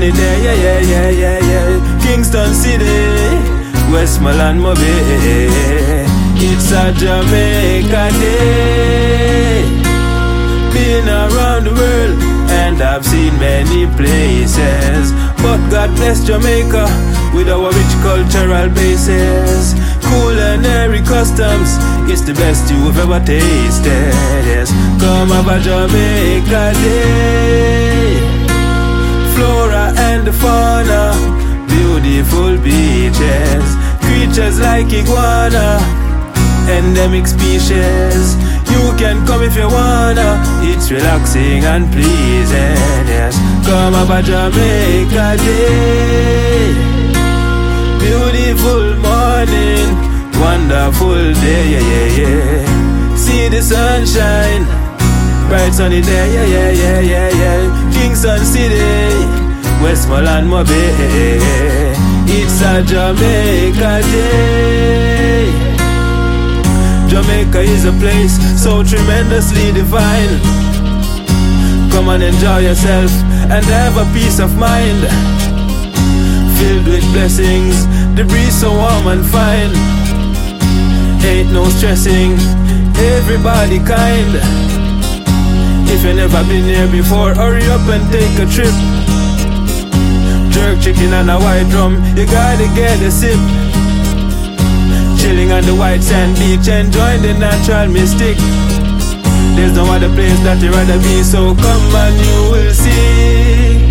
sunny day, yeah. Kingston City, Westmoreland, Mobile. It's a Jamaica day. Been around the world and I've seen many places, but God bless Jamaica with our rich cultural bases. Culinary customs, it's the best you've ever tasted. Yes, come have a Jamaica day. Flora and fauna, beautiful beaches, creatures like iguana, endemic species. You can come if you wanna, it's relaxing and pleasing. Yes, come have a Jamaica day. Beautiful morning, wonderful day, yeah. See the sunshine, bright sunny day, yeah. Kingston City, Westmoreland, Mobile. It's a Jamaica day. Jamaica is a place so tremendously divine. Come and enjoy yourself and have a peace of mind, filled with blessings, the breeze so warm and fine. Ain't no stressing, everybody kind. If you never been here before, hurry up and take a trip. Jerk chicken and a white drum, you gotta get a sip. Chilling on the white sand beach, enjoying the natural mystic. There's no other place that you'd rather be, so come and you will see.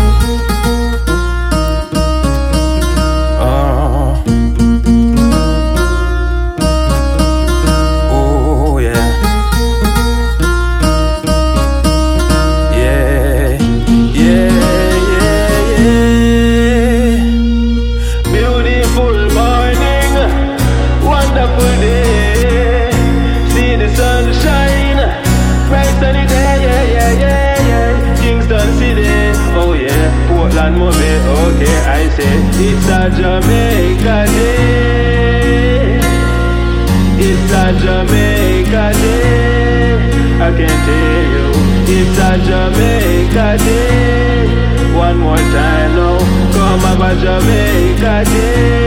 Okay, I say it's a Jamaica day. It's a Jamaica day. I can tell you, it's a Jamaica day. One more time now, come have a Jamaica day.